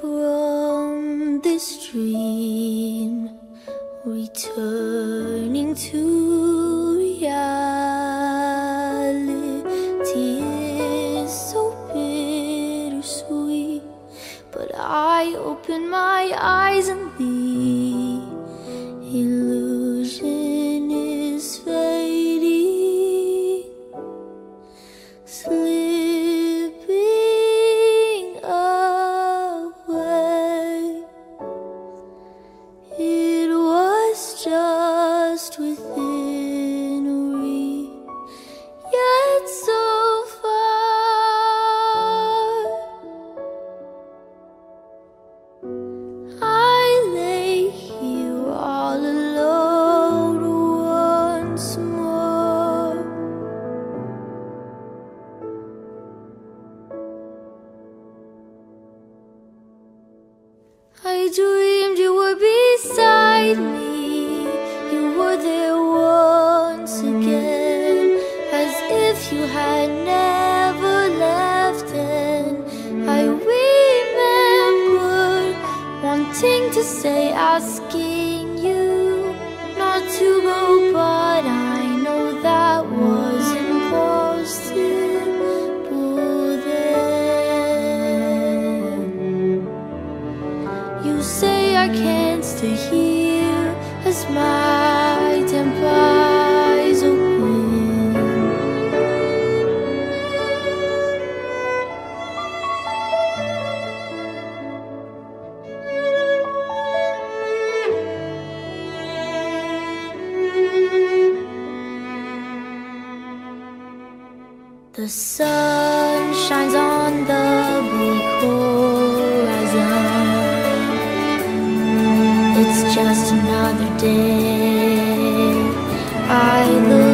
from this dream, returning to reality is so bittersweet. But I open my eyes and the illusion is fading, slipping away. It was just within reach, yet so far. I lay here all alone once more. I dreamed you were beside me, you were there once again, as if you had never left. And I remember wanting to say, asking you not to go, but I know that was impossible then. You say I can't stay here as my temper's open. The sun shines on the bleak horizon. It's just another day. I look